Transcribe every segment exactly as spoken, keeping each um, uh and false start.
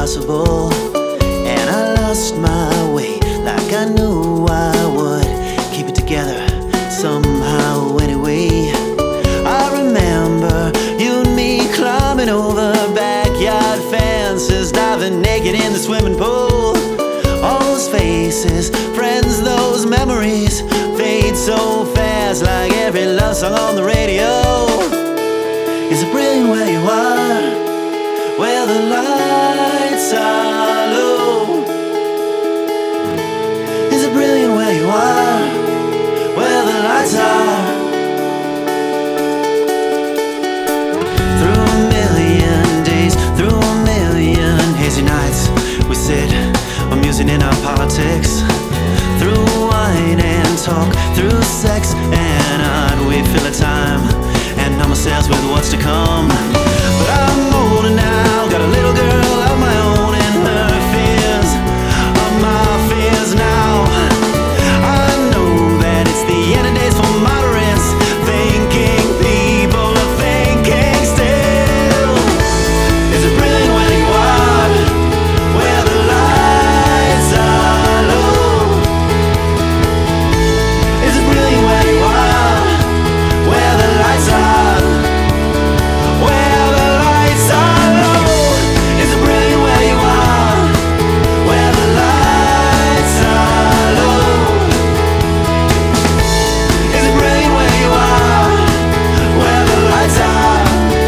impossible. And I lost my way like I knew I would. Keep it together somehow anyway. I remember you and me climbing over backyard fences, diving naked in the swimming pool. All those faces, friends, those memories fade so fast, like every love song on the radio. Is it brilliant where you are, where the lights are low? Is it brilliant where you are, where the lights are? Through a million days, through a million hazy nights, we sit amusing in our politics. Through wine and talk, through sex and art, we fill the time and numb ourselves with what's to come. But I'm older now, got a little girl of my own, and her fears are my fears now. I know that it's the end of days for moderates, thinking people are thinking still. Is it brilliant where you are, where the lights are low? Is it brilliant where you are, where the lights are, where the lights are low? Is it brilliant where you are, where the lights are low? Is it brilliant where you are, where the lights are?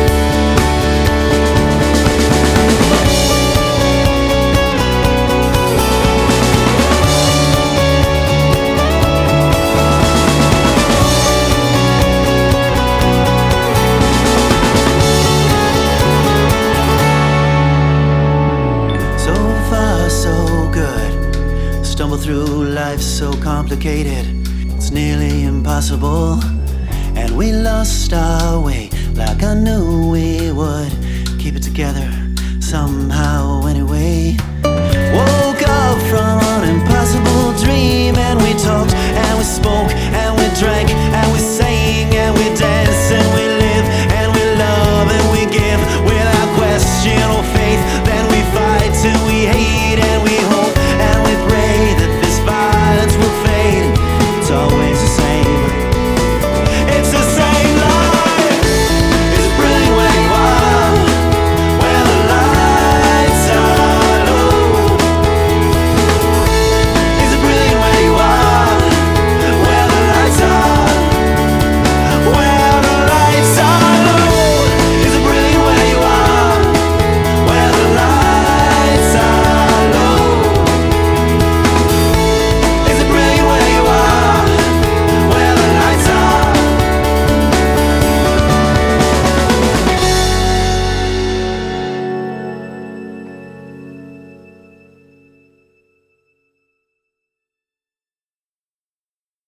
So far, so good. Stumble through life so complicated, it's nearly impossible. And we lost our way like I knew we would. Keep it together somehow